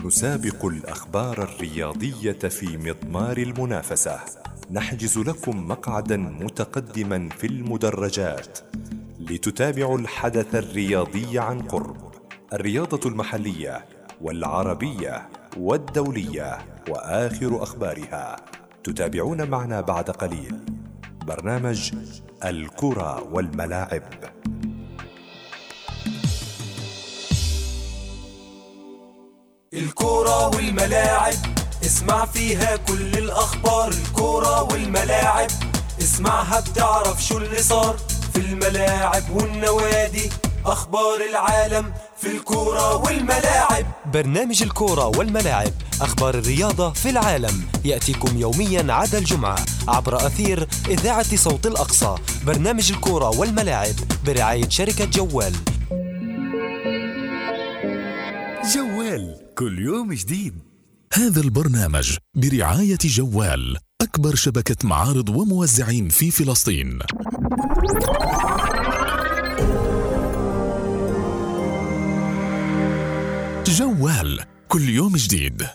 نسابق الأخبار الرياضية في مضمار المنافسة. نحجز لكم مقعدا متقدما في المدرجات لتتابعوا الحدث الرياضي عن قرب، الرياضة المحلية والعربية والدولية وآخر أخبارها. تتابعون معنا بعد قليل برنامج الكرة والملاعب. الكرة والملاعب، اسمع فيها كل الأخبار. الكرة والملاعب، اسمعها بتعرف شو اللي صار في الملاعب والنوادي. أخبار العالم في الكرة والملاعب. برنامج الكرة والملاعب، أخبار الرياضة في العالم، يأتيكم يوميا عدا الجمعة عبر أثير إذاعة صوت الأقصى. برنامج الكرة والملاعب برعاية شركة جوال. جوال كل يوم جديد. هذا البرنامج برعاية جوال، أكبر شبكة معارض وموزعين في فلسطين. جوال كل يوم جديد.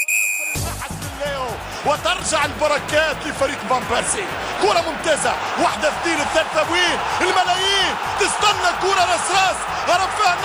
وترجع البركات لفريق فان بيرسي. كرة ممتازة، واحدة اثنين الثالثة وين؟ الملايين تستنى كرة راس هرب فيها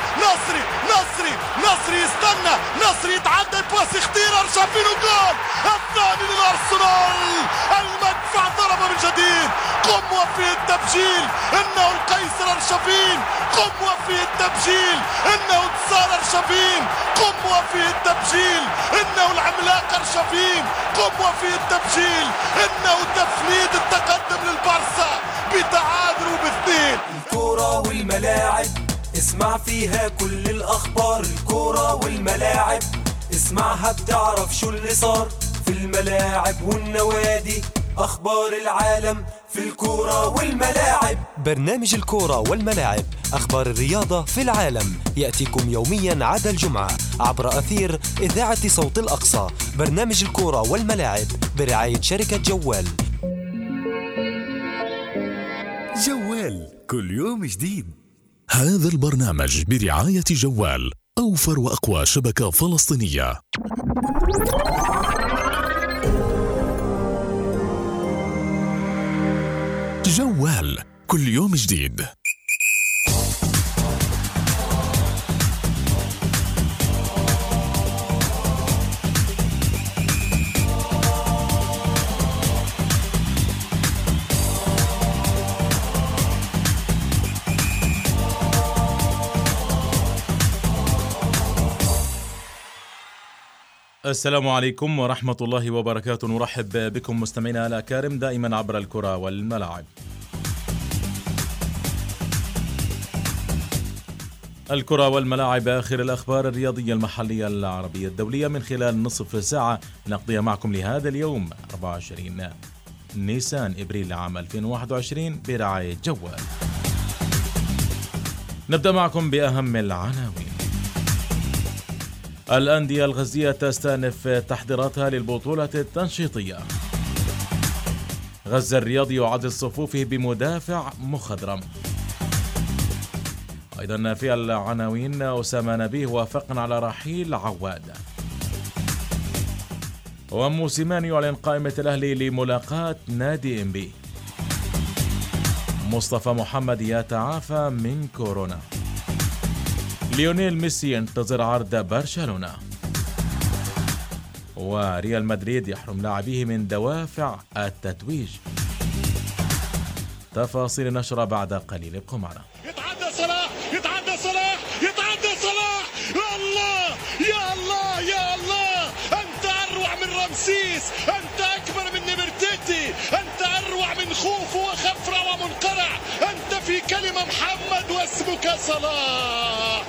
نصري يستنى، نصري يتعدى باس خطيرة، رجع فينه جول الثاني للأرسنال. المدفع ضرب من جديد. قم وفي التبجيل، إنه القيصر أرشفين. قم وفي التبجيل، إنه انتصار أرشفين. قم وفي التبجيل، إنه العملاق أرشفين. قم وفي التبجيل، إنه تفنيد التقدم للبارسا بتعادل باثنين. الكرة والملاعب، اسمع فيها كل الأخبار. الكرة والملاعب، اسمعها بتعرف شو اللي صار في الملاعب والنوادي. أخبار العالم في الكرة والملاعب. برنامج الكرة والملاعب، أخبار الرياضة في العالم، يأتيكم يوميا عدا الجمعة عبر أثير إذاعة صوت الأقصى. برنامج الكرة والملاعب برعاية شركة جوال. جوال كل يوم جديد. هذا البرنامج برعاية جوال، أوفر وأقوى شبكة فلسطينية. جوال كل يوم جديد. السلام عليكم ورحمة الله وبركاته. نرحب بكم مستمعينا الأكارم دائما عبر الكرة والملاعب. الكرة والملاعب، آخر الأخبار الرياضية المحلية العربية الدولية من خلال نصف ساعة نقضيها معكم لهذا اليوم 24 نيسان إبريل عام 2021 برعاية جوال. نبدأ معكم بأهم العناوين. الأندية الغزية تستأنف تحضيراتها للبطولة التنشيطية. غزة الرياضي يعزز صفوفه بمدافع مخضرم. أيضا في العناوين، أسامة نبيه وافق على رحيل عواد. وموسيماني يعلن قائمة الأهلي لملاقاة نادي إنبي. مصطفى محمد يتعافى من كورونا. ليونيل ميسي ينتظر عرض برشلونة. وريال مدريد يحرم لاعبيه من دوافع التتويج. تفاصيل نشرة بعد قليل. ابقوا معنا. يتعدى صلاح يا الله أنت أروع من رمسيس، أنت أكبر من نبرتيتي، أنت أروع من خوفو وخفرع ومنقرع، أنت في كلمة محمد واسمك صلاح.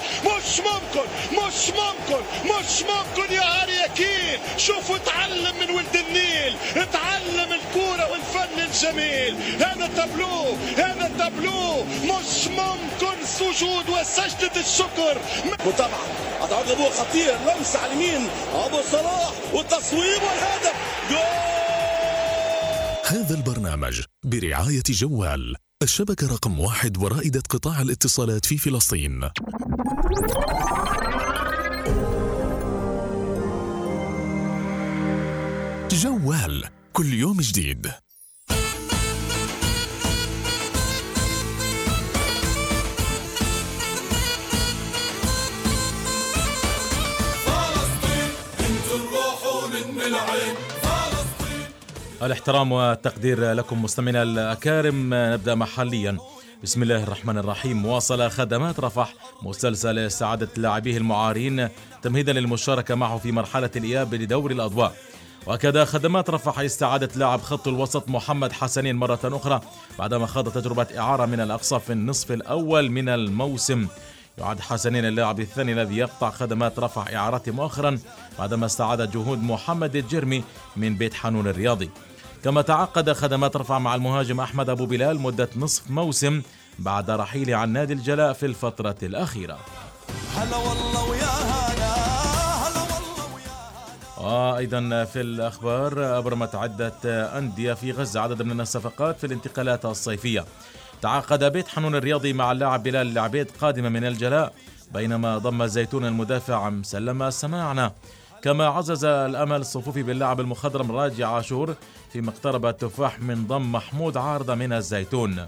مش ممكن يا هاريكين. شوفوا اتعلم من ولد النيل، اتعلم الكورة والفن الجميل. هذا تابلو مش ممكن. سجود وسجدة الشكر. وطبعا هتعود لابوه خطير، لمسة على اليمين ابو صلاح والتصويب والهدف. جول. هذا البرنامج برعاية جوال، الشبكة رقم 1 ورائدة قطاع الاتصالات في فلسطين. جوال، كل يوم جديد. الاحترام والتقدير لكم مستمعينا الأكارم. نبدأ محليا. بسم الله الرحمن الرحيم. واصل خدمات رفح مسلسل استعادة لاعبيه المعارين تمهيدا للمشاركة معه في مرحلة الإياب لدوري الأضواء. وأكد خدمات رفح استعادة لاعب خط الوسط محمد حسنين مرة أخرى بعدما خاض تجربة إعارة من الأقصى في النصف الأول من الموسم. يعد حسنين اللاعب الثاني الذي يقطع خدمات رفح إعارته مؤخرا بعدما استعاد جهود محمد الجرمي من بيت حانون الرياضي. كما تعاقد خدمات رفح مع المهاجم أحمد أبو بلال مدة نصف موسم بعد رحيله عن نادي الجلاء في الفترة الأخيرة. هلا والله ويا هلا، هلا والله ويا هلا. وأيضا في الأخبار، أبرمت عدة أندية في غزة عدد من الصفقات في الانتقالات الصيفية. تعاقد بيت حانون الرياضي مع اللاعب بلال العبيد قادمة من الجلاء، بينما ضم الزيتون المدافع مسلم سماعنا. كما عزز الأمل الصفوفي باللاعب المخضرم راجي عاشور فيما اقترب التفاح من ضم محمود عارضة من الزيتون.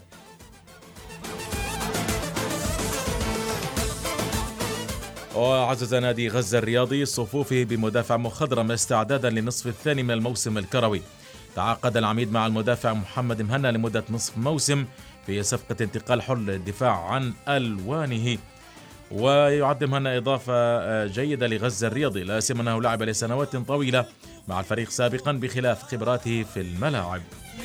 وعزز نادي غزة الرياضي صفوفه بمدافع مخضرم استعدادا للنصف الثاني من الموسم الكروي. تعاقد العميد مع المدافع محمد مهنا لمدة نصف موسم في صفقة انتقال حر للدفاع عن ألوانه. ويعد مهنا إضافة جيدة لغزة الرياضي، لا سيما أنه لعب لسنوات طويلة مع الفريق سابقا بخلاف خبراته في الملاعب.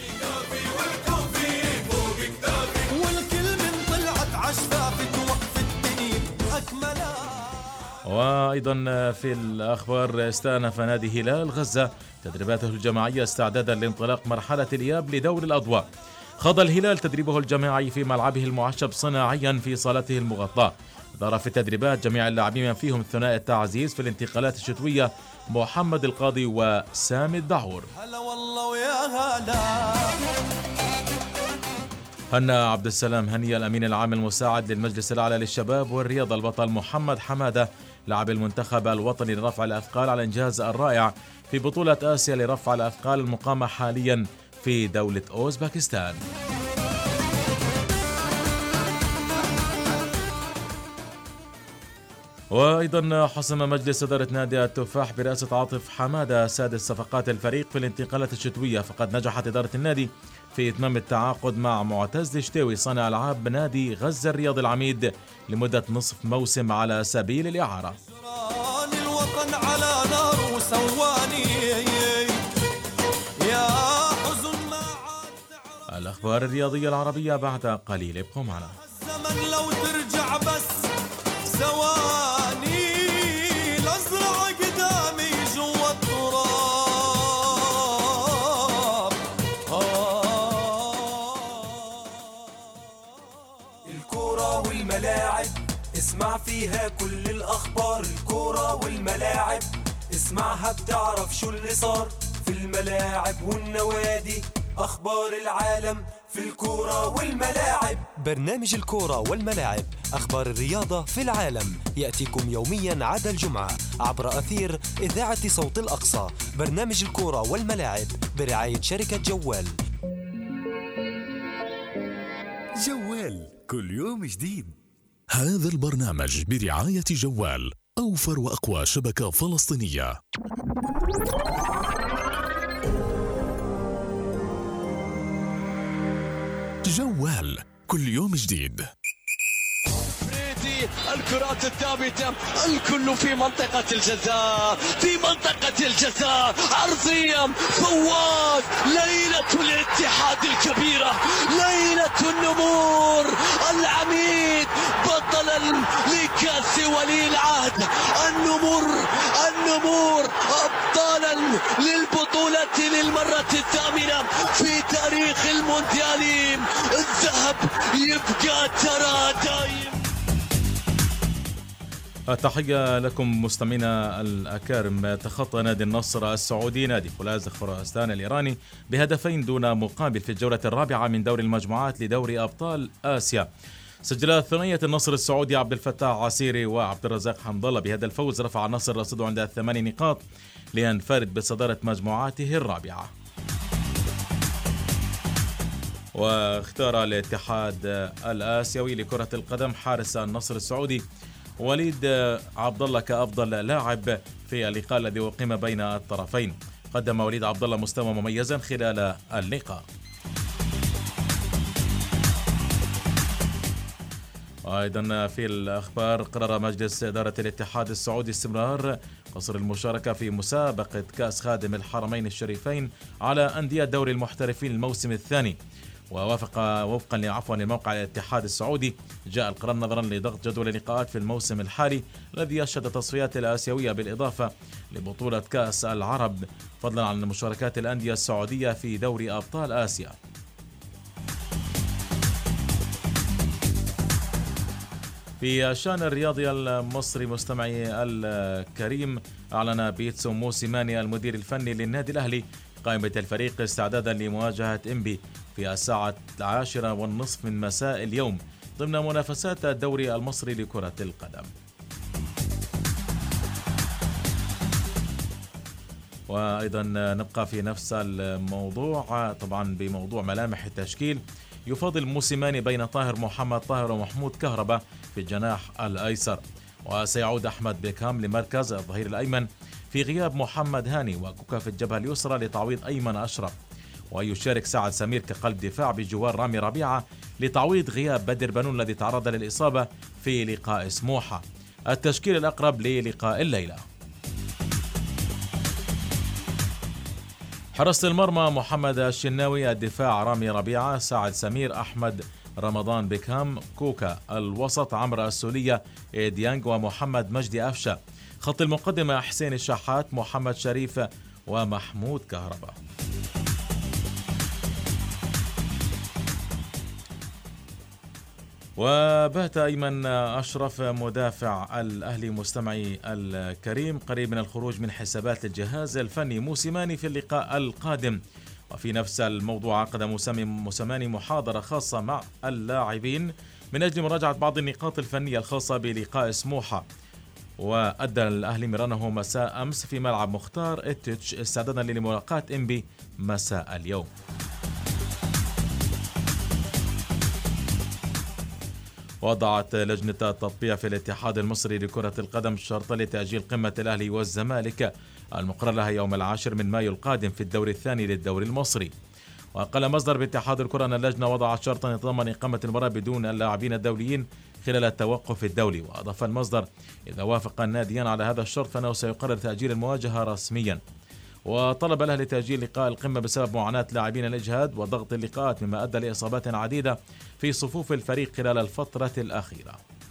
وأيضا في الأخبار، استأنف نادي هلال غزة تدريباته الجماعية استعدادا لانطلاق مرحلة الإياب لدور الأضواء. خاض الهلال تدريبه الجماعي في ملعبه المعشب صناعيا في صالته المغطاة. دار في التدريبات جميع اللاعبين فيهم ثنائي التعزيز في الانتقالات الشتوية محمد القاضي وسامي الدعور. هلا والله ويا هلا. هنا عبد السلام هنية الأمين العام المساعد للمجلس الأعلى للشباب والرياضة البطل محمد حمادة لاعب المنتخب الوطني لرفع الأثقال على الإنجاز الرائع في بطولة آسيا لرفع الأثقال المقامة حاليا في دولة أوزبكستان. وأيضا حسم مجلس إدارة نادي التفاح برئاسة عاطف حمادة سادس صفقات الفريق في الانتقالات الشتوية، فقد نجحت إدارة النادي في إتمام التعاقد مع معتز الشتاوي صانع ألعاب نادي غزة الرياضي العميد لمدة نصف موسم على سبيل الإعارة. الوطن على نار وسواني يا حزن ما عاد. الأخبار الرياضية العربية بعد قليل، ابقوا معنا. الزمن لو ترجع بس ثواني لازرع قدامي جوا التراب. الكرة والملاعب اسمع فيها كل الأخبار. الكرة والملاعب اسمعها بتعرف شو اللي صار في الملاعب والنوادي. أخبار العالم في الكرة والملاعب. برنامج الكرة والملاعب، أخبار الرياضة في العالم، يأتيكم يوميا عدا الجمعة عبر أثير إذاعة صوت الأقصى. برنامج الكرة والملاعب برعاية شركة جوال. جوال، كل يوم جديد. هذا البرنامج برعاية جوال، أوفر وأقوى شبكة فلسطينية. جوال، كل يوم جديد. الكرات الثابتة، الكل في منطقة الجزاء، في منطقة الجزاء، عرضية فواز. ليلة الاتحاد الكبيرة، ليلة النمور، العميد بطلا لكأس ولي العهد. النمور أبطالا للبطولة للمرة الثامنة في تاريخ المونديال. الذهب يبقى ترى دايم. تحية لكم مستمعينا الأكارم. تخطى نادي النصر السعودي نادي فولاذ خراسان الإيراني بهدفين دون مقابل في الجولة الرابعة من دوري المجموعات لدوري أبطال آسيا. سجل ثنائية النصر السعودي عبد الفتاح عسيري وعبد الرزاق حمد الله. بهذا الفوز رفع النصر رصيده عند 8 نقاط لينفرد بصدارة مجموعاته الرابعة. واختار الاتحاد الآسيوي لكرة القدم حارس النصر السعودي وليد عبد الله كأفضل لاعب في اللقاء الذي أقيم بين الطرفين. قدم وليد عبد الله مستوى مميزا خلال اللقاء. وأيضا في الأخبار، قرر مجلس إدارة الاتحاد السعودي استمرار قصر المشاركة في مسابقة كأس خادم الحرمين الشريفين على أندية دوري المحترفين الموسم الثاني. ووفقا لموقع الاتحاد السعودي، جاء القرار نظرا لضغط جدول اللقاءات في الموسم الحالي الذي يشهد التصفيات الآسيوية بالإضافة لبطولة كأس العرب، فضلا عن مشاركات الأندية السعودية في دوري أبطال آسيا. في الشأن الرياضي المصري مستمعي الكريم، أعلن بيتسو موسيماني المدير الفني للنادي الأهلي قائمة الفريق استعدادا لمواجهة إنبي في الساعة 10:30 من مساء اليوم ضمن منافسات الدوري المصري لكرة القدم. وأيضا نبقى في نفس الموضوع، طبعا بموضوع ملامح التشكيل. يفاضل موسيماني بين طاهر محمد طاهر ومحمود كهربا في الجناح الأيسر، وسيعود أحمد بيكهام لمركز الظهير الأيمن في غياب محمد هاني وكوكا في الجبهة اليسرى لتعويض أيمن أشرف، ويشارك سعد سمير كقلب دفاع بجوار رامي ربيعة لتعويض غياب بدر بنون الذي تعرض للإصابة في لقاء سموحة. التشكيل الأقرب للقاء الليلة: حراسة المرمى محمد الشناوي، الدفاع رامي ربيعة، سعد سمير، أحمد رمضان بيكهام، كوكا، الوسط عمرو السولية، ديانج ومحمد مجدي أفشة، خط المقدمة حسين الشحات، محمد شريف ومحمود كهربا. وبات أيمن أشرف مدافع الأهلي مستمعي الكريم قريب من الخروج من حسابات الجهاز الفني موسيماني في اللقاء القادم. وفي نفس الموضوع عقد موسيماني محاضرة خاصة مع اللاعبين من أجل مراجعة بعض النقاط الفنية الخاصة بلقاء سموحة. وأدى الأهلي مرانه مساء أمس في ملعب مختار التتش استعدادا لملاقاة إنبي مساء اليوم. وضعت لجنة التطبيع في الاتحاد المصري لكرة القدم شرطا لتأجيل قمة الأهلي والزمالك المقرر لها يوم 10 من مايو القادم في الدور الثاني للدوري المصري. وقال مصدر باتحاد الكرة أن اللجنة وضعت شرطا يتضمن إقامة المباراة بدون اللاعبين الدوليين خلال التوقف الدولي. وأضاف المصدر: إذا وافق الناديان على هذا الشرط فإنه سيقرر تأجيل المواجهة رسميا. وطلب الأهلي تأجيل لقاء القمة بسبب معاناة لاعبين الإجهاد وضغط اللقاءات مما أدى لإصابات عديدة في صفوف الفريق خلال الفترة الأخيرة.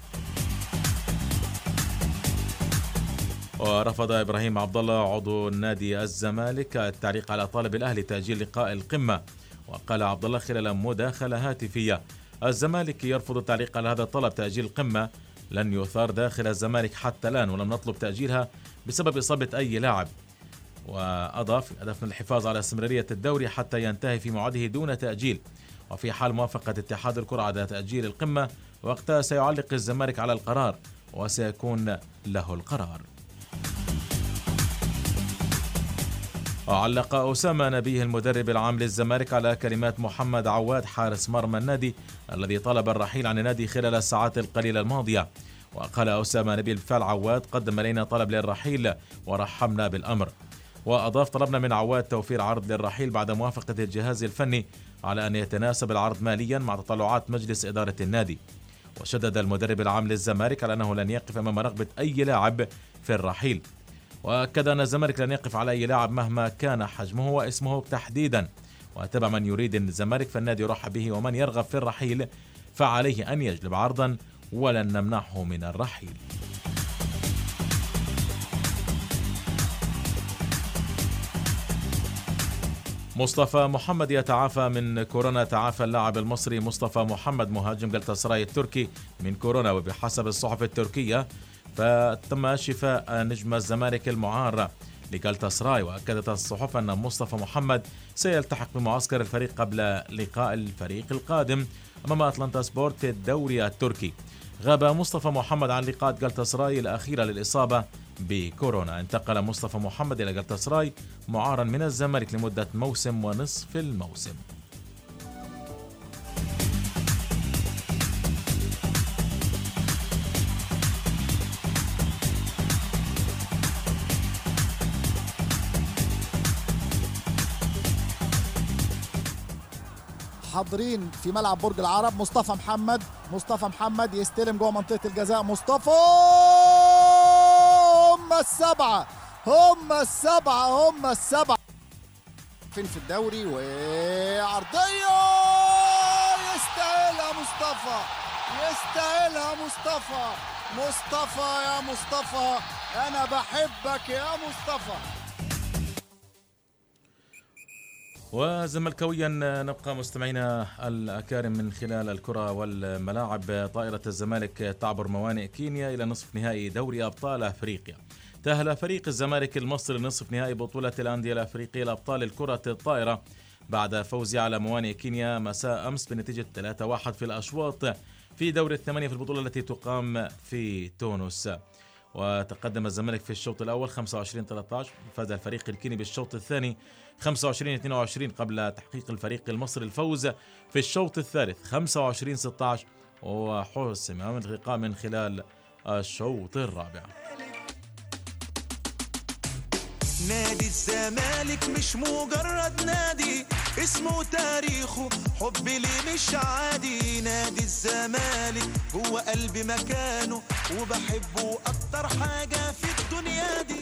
ورفض إبراهيم عبد الله عضو نادي الزمالك التعليق على طالب الأهلي تأجيل لقاء القمة. وقال عبد الله خلال مداخلة هاتفية: الزمالك يرفض التعليق على هذا الطلب، تأجيل القمة لن يثار داخل الزمالك حتى الآن ولم نطلب تأجيلها بسبب إصابة أي لاعب. وأضاف: هدفنا الحفاظ على استمرارية الدوري حتى ينتهي في موعده دون تأجيل، وفي حال موافقة اتحاد الكرة على تأجيل القمة وقتها سيعلق الزمالك على القرار وسيكون له القرار. علق أسامة نبيه المدرب العام للزمالك على كلمات محمد عواد حارس مرمى النادي الذي طلب الرحيل عن النادي خلال الساعات القليلة الماضية. وقال أسامة نبيه: بالفعل عواد قدم إلينا طلب للرحيل ورحبنا بالأمر. وأضاف: طلبنا من عواد توفير عرض للرحيل بعد موافقة الجهاز الفني على أن يتناسب العرض ماليا مع تطلعات مجلس إدارة النادي. وشدد المدرب العام للزمالك على أنه لن يقف أمام رغبة أي لاعب في الرحيل. وأكد أن الزمالك لن يقف على أي لاعب مهما كان حجمه واسمه تحديدا. وتبع: من يريد الزمالك فالنادي يرحب به، ومن يرغب في الرحيل فعليه أن يجلب عرضا ولن نمنعه من الرحيل. مصطفى محمد يتعافى من كورونا. تعافى اللاعب المصري مصطفى محمد مهاجم جلطاسراي التركي من كورونا، وبحسب الصحف التركية فتم شفاء نجم الزمالك المعار لجالتاسراي. وأكدت الصحف أن مصطفى محمد سيلتحق بمعسكر الفريق قبل لقاء الفريق القادم أمام أتلانتا سبورت في الدوري التركي. غاب مصطفى محمد عن لقاء جالتاسراي الأخيرة للإصابة بكورونا. انتقل مصطفى محمد إلى جالتاسراي معارا من الزمالك لمدة موسم ونصف الموسم. حاضرين في ملعب برج العرب. مصطفى محمد يستلم جوه منطقة الجزاء. مصطفى هم السبعة فين في الدوري، وعرضية يستاهلها مصطفى يا مصطفى، أنا بحبك يا مصطفى. وزملكاويا نبقى مستمعينا الأكارم من خلال الكرة والملاعب. طائرة الزمالك تعبر موانئ كينيا إلى نصف نهائي دوري أبطال أفريقيا. تأهل فريق الزمالك المصري لنصف نهائي بطولة الأندية الأفريقية لأبطال الكرة الطائرة بعد فوزه على موانئ كينيا مساء أمس بنتيجة 3-1 في الأشواط في دور الثمانية في البطولة التي تقام في تونس. وتقدم الزمالك في الشوط الأول 25-13. فاز الفريق الكيني بالشوط الثاني 25-22 قبل تحقيق الفريق المصري الفوز في الشوط الثالث 25-16 وحسم اللقاء من خلال الشوط الرابع. نادي الزمالك مش مجرد نادي، اسمه تاريخه حب ليه مش عادي. نادي الزمالك هو قلب مكانه وبحبه أكتر حاجة في الدنيا دي.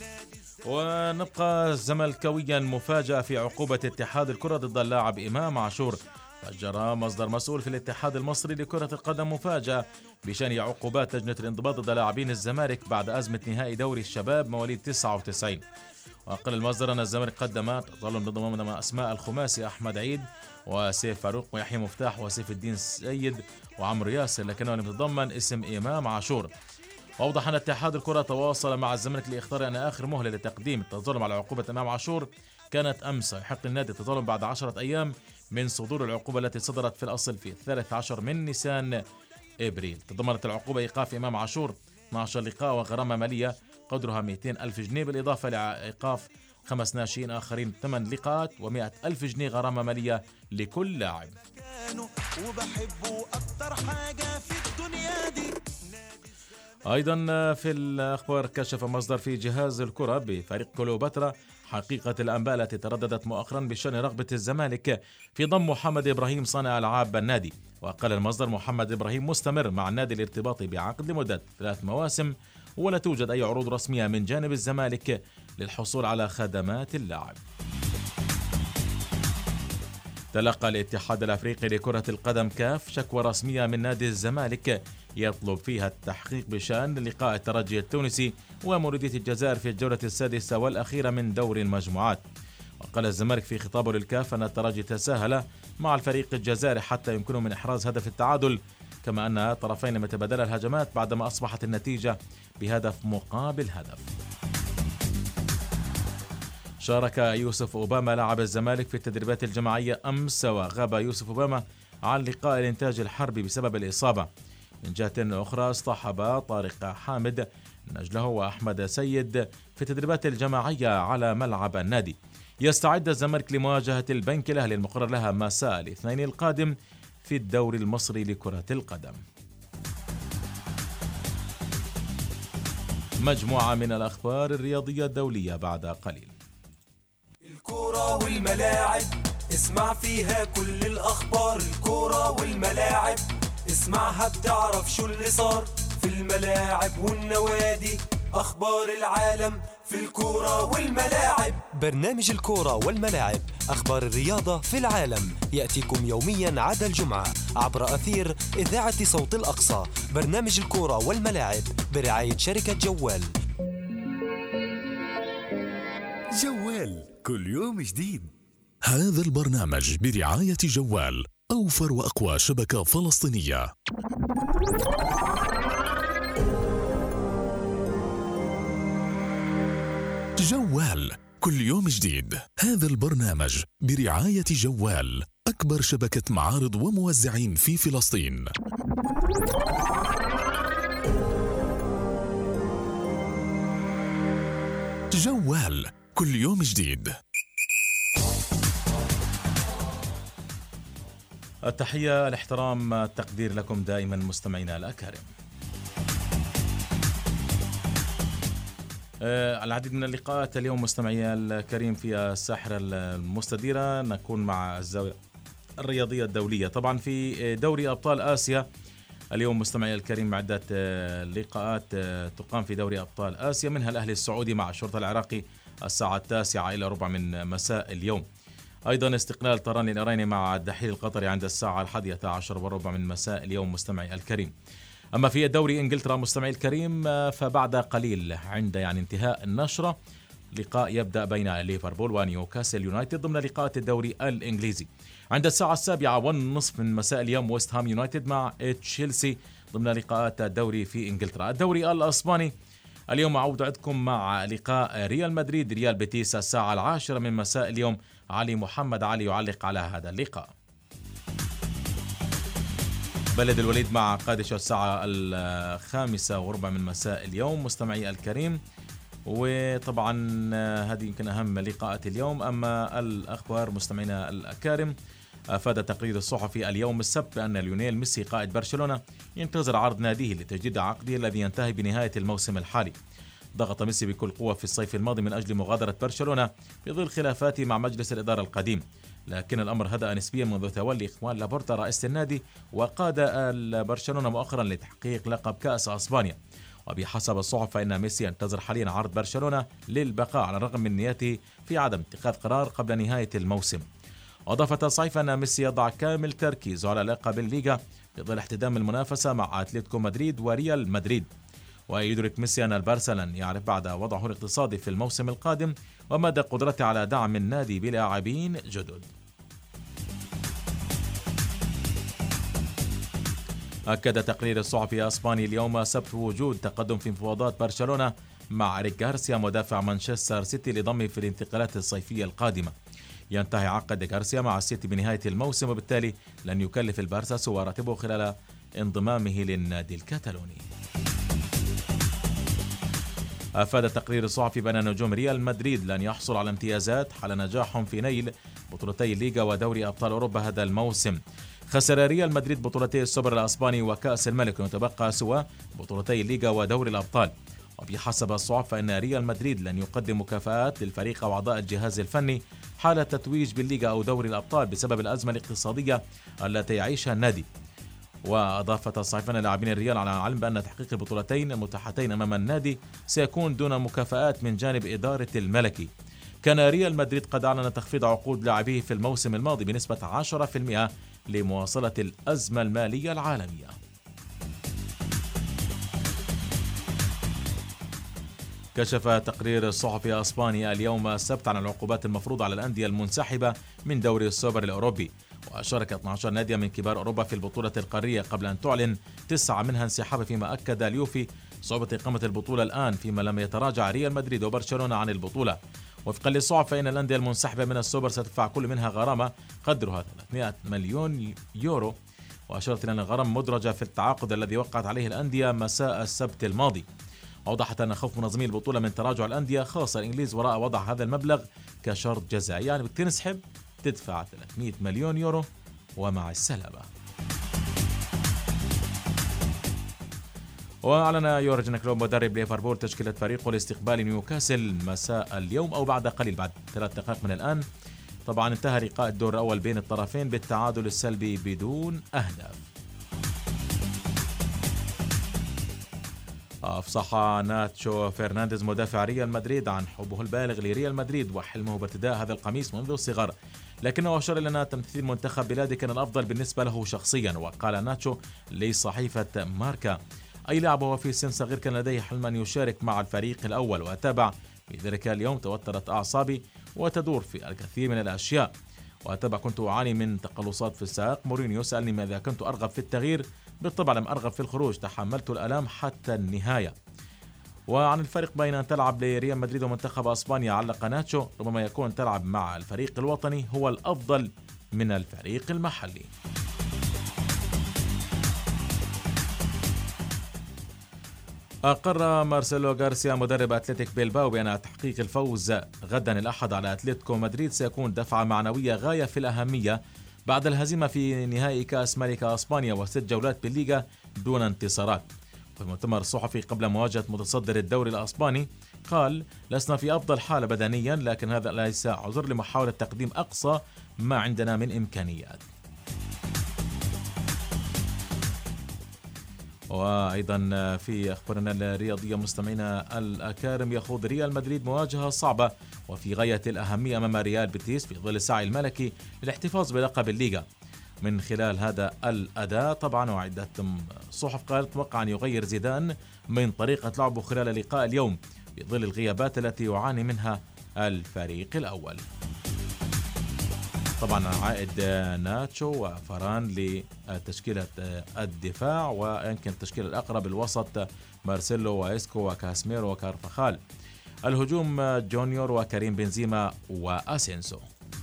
ونبقى زملكاويا مفاجأة في عقوبة اتحاد الكرة ضد اللاعب إمام عاشور. فجر مصدر مسؤول في الاتحاد المصري لكرة القدم مفاجأة بشأن عقوبات لجنة الانضباط ضد لاعبين الزمالك بعد أزمة نهائي دوري الشباب مواليد 99. وقال المصدر أن الزمالك قدم تظلم ضد أسماء الخماسي أحمد عيد وسيف فاروق ويحيى مفتاح وسيف الدين سيد وعمرو ياسر، لكنه لم يتضمن اسم إمام عاشور. وأوضح أن اتحاد الكرة تواصل مع الزمالك لإخطار أن آخر مهلة لتقديم التظلم على عقوبة إمام عاشور كانت أمس. يحق النادي التظلم بعد 10 أيام من صدور العقوبة التي صدرت في الأصل في 13 من نيسان إبريل. تضمنت العقوبة إيقاف إمام عاشور 12 لقاء وغرامة مالية قدرها 200,000 جنيه بالإضافة لإيقاف 5 ناشئين آخرين 8 لقاءات و100,000 جنيه غرامة مالية لكل لاعب. أيضا في الأخبار كشف مصدر في جهاز الكرة بفريق كليوباترا حقيقة الأنباء التي ترددت مؤخرا بشأن رغبة الزمالك في ضم محمد إبراهيم صانع ألعاب النادي. وقال المصدر محمد إبراهيم مستمر مع النادي الارتباطي بعقد لمدة 3 مواسم ولا توجد أي عروض رسمية من جانب الزمالك للحصول على خدمات اللاعب. تلقى الاتحاد الأفريقي لكرة القدم كاف شكوى رسمية من نادي الزمالك يطلب فيها التحقيق بشأن لقاء الترجي التونسي ومولودية الجزائر في الجولة السادسة والأخيرة من دور المجموعات. وقال الزمالك في خطابه للكاف أن الترجي تساهل مع الفريق الجزائري حتى يمكنه من إحراز هدف التعادل، كما أن الطرفين لم يتبادلا الهجمات بعدما أصبحت النتيجة بهدف مقابل هدف. شارك يوسف أوباما لاعب الزمالك في التدريبات الجماعية أمس، وغاب يوسف أوباما عن لقاء الإنتاج الحربي بسبب الإصابة. من جهة أخرى اصطحب طارق حامد نجله وأحمد سيد في التدريبات الجماعية على ملعب النادي. يستعد الزمالك لمواجهة البنك الأهلي المقرر لها مساء الاثنين القادم في الدوري المصري لكرة القدم. مجموعة من الأخبار الرياضية الدولية بعد قليل. الكرة والملاعب اسمع فيها كل الأخبار. الكرة والملاعب اسمعها بتعرف شو اللي صار في الملاعب والنوادي. أخبار العالم في الكرة والملاعب. برنامج الكرة والملاعب، أخبار الرياضة في العالم، يأتيكم يوميا عدا الجمعة عبر أثير إذاعة صوت الأقصى. برنامج الكرة والملاعب برعاية شركة جوال. جوال كل يوم جديد. هذا البرنامج برعاية جوال، أوفر وأقوى شبكة فلسطينية. جوال كل يوم جديد. هذا البرنامج برعاية جوال، أكبر شبكة معارض وموزعين في فلسطين. جوال كل يوم جديد. التحية، الاحترام، التقدير لكم دائما مستمعينا الأكارم. العديد من اللقاءات اليوم مستمعي الكريم في الساحرة المستديرة. نكون مع الزاوية الرياضية الدولية. طبعا في دوري أبطال آسيا اليوم مستمعي الكريم عدة لقاءات تقام في دوري أبطال آسيا، منها الأهلي السعودي مع الشرطة العراقي الساعة 9:15 من مساء اليوم. أيضا استقلال طران الأريني مع الدحيل القطري عند الساعة 11:15 من مساء اليوم مستمعي الكريم. أما في الدوري إنجلترا مستمعي الكريم فبعد قليل عند انتهاء النشرة لقاء يبدأ بين ليفربول ونيوكاسل يونايتد ضمن لقاءات الدوري الإنجليزي. عند الساعة 7:30 من مساء اليوم ويست هام يونايتد مع تشيلسي ضمن لقاءات الدوري في إنجلترا. الدوري الأسباني اليوم أوعدكم مع لقاء ريال مدريد ريال بيتيس الساعة 10 من مساء اليوم. علي محمد علي يعلق على هذا اللقاء. بلد الوليد مع قادش الساعة 5:15 من مساء اليوم مستمعي الكريم. وطبعا هذه يمكن أهم لقاءات اليوم. أما الأخبار مستمعينا الأكارم، أفاد تقرير الصحفي اليوم السبت بأن ليونيل ميسي قائد برشلونة ينتظر عرض ناديه لتجديد عقده الذي ينتهي بنهاية الموسم الحالي. ضغط ميسي بكل قوة في الصيف الماضي من أجل مغادرة برشلونة في ظل خلافاته مع مجلس الإدارة القديم، لكن الأمر هدأ نسبيا منذ تولي إخوان لابورتا رئيس النادي وقاد برشلونة مؤخرا لتحقيق لقب كأس أسبانيا. وبحسب الصحف فإن ميسي ينتظر حاليا عرض برشلونة للبقاء على الرغم من نيته في عدم اتخاذ قرار قبل نهاية الموسم. وأضافت الصحيفة أن ميسي يضع كامل تركيزه على لقب الليغا في ظل احتدام المنافسة مع أتلتيكو مدريد وريال مدريد. ويدرك ميسي أن البارسا لن يعرف بعد وضعه الاقتصادي في الموسم القادم ومدى قدرته على دعم النادي بلاعبين جدد. أكد تقرير الصحفي الإسباني اليوم سبت وجود تقدم في مفاوضات برشلونة مع ريك غارسيا مدافع مانشستر سيتي لضمه في الانتقالات الصيفية القادمة. ينتهي عقد غارسيا مع السيتي بنهاية الموسم وبالتالي لن يكلف البارسا سوى راتبه خلال انضمامه للنادي الكتالوني. أفاد تقرير الصحفي بأن نجوم ريال مدريد لن يحصل على امتيازات حال نجاحهم في نيل بطولتي الليغا ودوري أبطال أوروبا هذا الموسم. خسر ريال مدريد بطولتي السوبر الأسباني وكأس الملك وتبقى سوى بطولتي الليغا ودوري الأبطال. وبحسب الصحف فإن ريال مدريد لن يقدم مكافآت للفريق أو أعضاء الجهاز الفني حال التتويج بالليغا أو دوري الأبطال بسبب الأزمة الاقتصادية التي يعيشها النادي. وأضافت الصحيفة أن لاعبين الريال على علم بأن تحقيق البطولتين المتاحتين أمام النادي سيكون دون مكافآت من جانب إدارة الملكي. كان ريال مدريد قد أعلن تخفيض عقود لاعبيه في الموسم الماضي بنسبة 10% لمواصلة الأزمة المالية العالمية. كشف تقرير الصحفي الإسباني اليوم السبت عن العقوبات المفروضة على الأندية المنسحبة من دوري السوبر الأوروبي. وشارك 12 ناديا من كبار أوروبا في البطولة القارية قبل أن تعلن 9 منها انسحابا، فيما أكد اليوفي صعوبة إقامة البطولة الآن فيما لم يتراجع ريال مدريد وبرشلونة عن البطولة. وفقا للصحف فإن الأندية المنسحبة من السوبر ستدفع كل منها غرامة قدرها 300 مليون يورو. وأشارت إلى أن الغرامة مدرجة في التعاقد الذي وقعت عليه الأندية مساء السبت الماضي. أوضحت أن خوف منظمي البطولة من تراجع الأندية خاصة الإنجليز وراء وضع هذا المبلغ كشرط جزائي، يعني بتنسحب تدفع 300 مليون يورو ومع السلامة. وأعلن يورجن كلوب مدرب ليفربول تشكيلة فريقه لاستقبال نيوكاسل مساء اليوم أو بعد قليل، بعد 3 دقائق من الآن. طبعا انتهى لقاء الدور الأول بين الطرفين بالتعادل السلبي بدون أهداف. أفصح ناتشو فرنانديز مدافع ريال مدريد عن حبه البالغ لريال مدريد وحلمه بارتداء هذا القميص منذ الصغر، لكنه أشار إلى أن تمثيل منتخب بلاده كان الأفضل بالنسبة له شخصيا. وقال ناتشو لصحيفة ماركا: أي لاعب وهو في سن صغير كان لديه حلم أن يشارك مع الفريق الأول، وأتابع في ذلك اليوم توترت أعصابي وتدور في الكثير من الأشياء، وأتابع كنت أعاني من تقلصات في الساق. مورينيو سألني ماذا كنت أرغب في التغيير، بالطبع لم أرغب في الخروج، تحملت الألام حتى النهاية. وعن الفرق بين أن تلعب لريال مدريد ومنتخب أسبانيا، علق ناتشو: ربما يكون تلعب مع الفريق الوطني هو الأفضل من الفريق المحلي. أقر مارسيلو غارسيا مدرب أتلتيك بيلباو بأن تحقيق الفوز غدا الأحد على أتلتيكو مدريد سيكون دفعة معنوية غاية في الأهمية بعد الهزيمة في نهائي كأس ملكة أسبانيا و6 جولات بالليغا دون انتصارات. في المؤتمر الصحفي قبل مواجهة متصدر الدوري الأسباني قال: لسنا في أفضل حالة بدنيا، لكن هذا ليس عذر لمحاولة تقديم أقصى ما عندنا من إمكانيات. وأيضا في أخبارنا الرياضية مستمعينا الأكارم، يخوض ريال مدريد مواجهة صعبة وفي غاية الأهمية أمام ريال بيتيس في ظل السعي الملكي للاحتفاظ بلقب الليغا. من خلال هذا الأداء طبعا وعدة صحف قالت توقع أن يغير زيدان من طريقة لعبه خلال لقاء اليوم في ظل الغيابات التي يعاني منها الفريق الأول. طبعا عائد ناتشو وفران لتشكيلة الدفاع، ويمكن التشكيلة الأقرب الوسط مارسيلو وإسكو وكاسميرو وكارفخال. الهجوم جونيور وكريم بنزيما وأسينسو.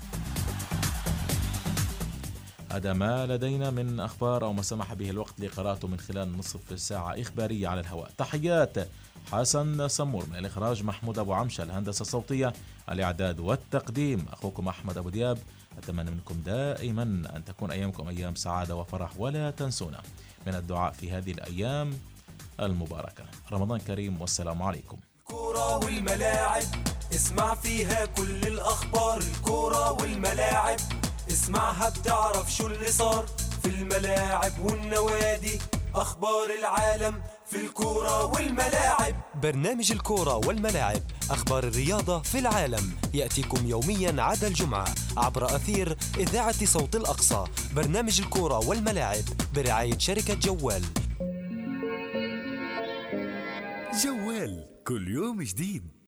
هذا ما لدينا من أخبار أو ما سمح به الوقت لقراءته من خلال نصف ساعة إخبارية على الهواء. تحيات حسن سمور، من الإخراج محمود أبو عمشة، الهندسة الصوتية الإعداد والتقديم أخوكم أحمد أبو دياب. أتمنى منكم دائما أن تكون أيامكم أيام سعادة وفرح، ولا تنسونا من الدعاء في هذه الأيام المباركة. رمضان كريم والسلام عليكم. الكورة والملاعب اسمع فيها كل الأخبار، الكورة والملاعب اسمعها بتعرف شو اللي صار في الملاعب والنوادي، أخبار العالم في الكورة والملاعب. برنامج الكورة والملاعب، أخبار الرياضة في العالم، يأتيكم يوميا عدا الجمعة عبر أثير إذاعة صوت الأقصى. برنامج الكورة والملاعب برعاية شركة جوال. جوال كل يوم جديد.